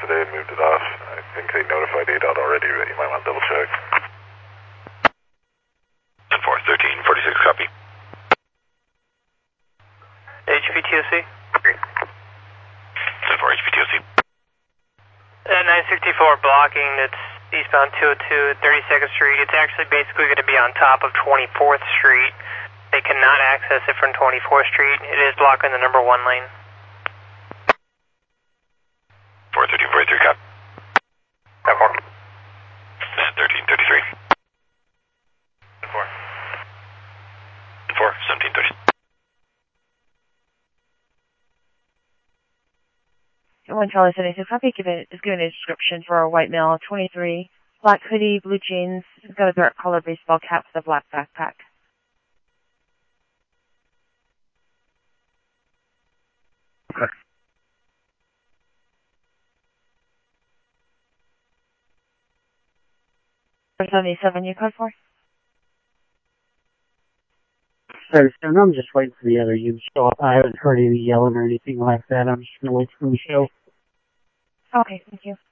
they had moved it off. I think they notified ADOT already, but you might want to double check. 10-4, 1346, copy. HPTOC? 10-4, HPTOC. 964 blocking, it's eastbound 202 at 32nd Street. It's actually basically going to be on top of 24th Street. They cannot access it from 24th Street. It is blocking the number 1 lane. 41343, copy. 1333. 4. 1730. 1 Charlie 76, copy. Is given a description for a white male, 23, black hoodie, blue jeans, he's got a dark color baseball cap with a black backpack. Okay. 77, you code for? So I'm just waiting for the other unit to show up. I haven't heard any yelling or anything like that. I'm just going to wait for them to show. Okay, thank you.